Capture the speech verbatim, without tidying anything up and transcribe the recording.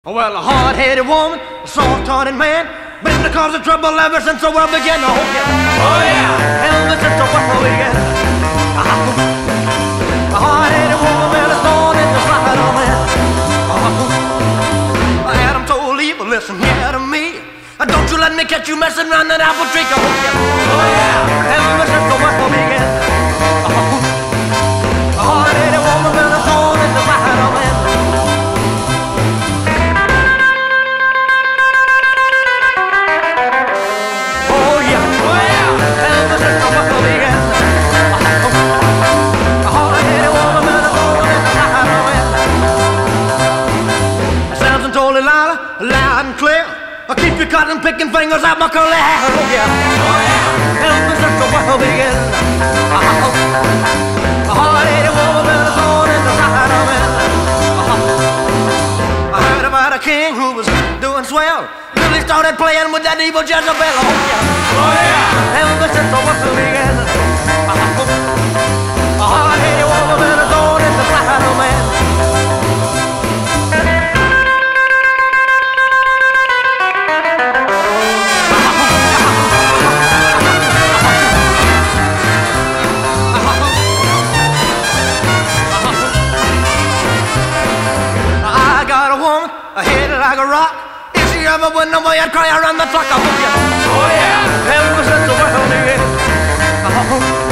Well, a hard-headed woman, a soft-hearted man, been the cause of trouble ever since the world began. Oh yeah, oh yeah, ever since the world began. Uh-huh. A hard-headed woman, well, it's thorn in the side of man. Uh-huh. Adam told Eve, listen here to me. Don't you let me catch you messing around that apple tree. Oh yeah, oh yeah, ever since the world began. Uh-huh. A hard-headed woman, well, it's thorn in the side of man. Loud and clear, I keep you cutting, picking fingers out my curly hair. Oh yeah, oh yeah, ever since the world began. A hard-headed woman with a thorn in the side of man. I heard about a king who was doing swell till he started playing with that evil Jezebel. Oh yeah, oh yeah, ever since the world began. A hard-headed woman with a thorn in the side of man. I hit it like a rock. If she ever went away, I'd cry around the clock. Oh yeah, oh yeah, ever since the world began.